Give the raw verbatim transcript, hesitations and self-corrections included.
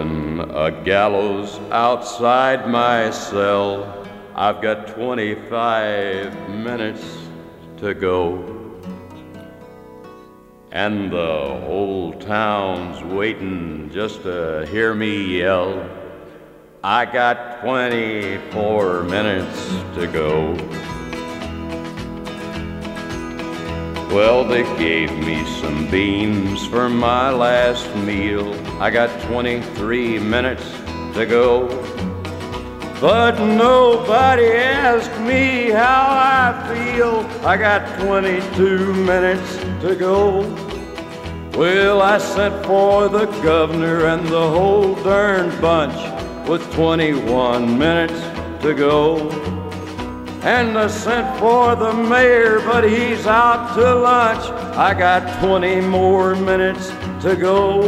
building a gallows outside my cell. I've got twenty-five minutes to go, and the whole town's waiting just to hear me yell. I got twenty-four minutes to go. Well, they gave me some beans for my last meal. I got twenty-three minutes to go. But nobody asked me how I feel. I got twenty-two minutes to go. Well, I sent for the governor and the whole darn bunch with twenty-one minutes to go. And I sent for the mayor, but he's out to lunch. I got twenty more minutes to go.